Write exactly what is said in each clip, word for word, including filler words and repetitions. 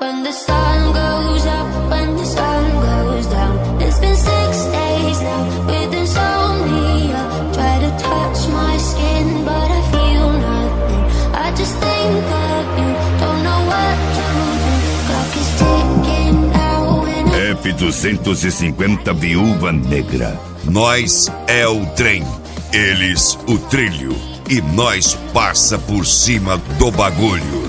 When the sun goes up, when the sun goes down. It's been six days now with insomnia. Try to touch my skin, but I feel nothing. I just think of you, don't know what to do. Clock is ticking now and I... F duzentos e cinquenta Viúva Negra. Nós é o trem, eles o trilho. E nós passa por cima do bagulho.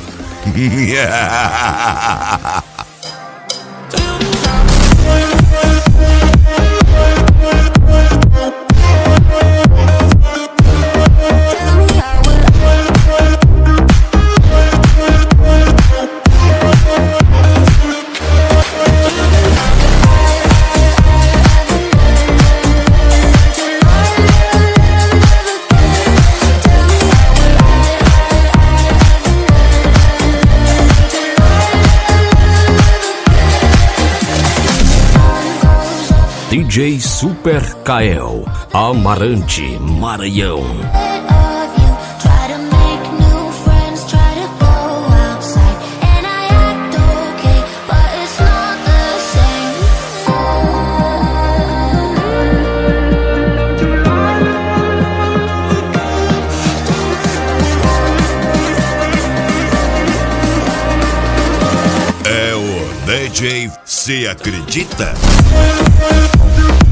D J Super Kael, Amarante, Maranhão. É o D J, se acredita?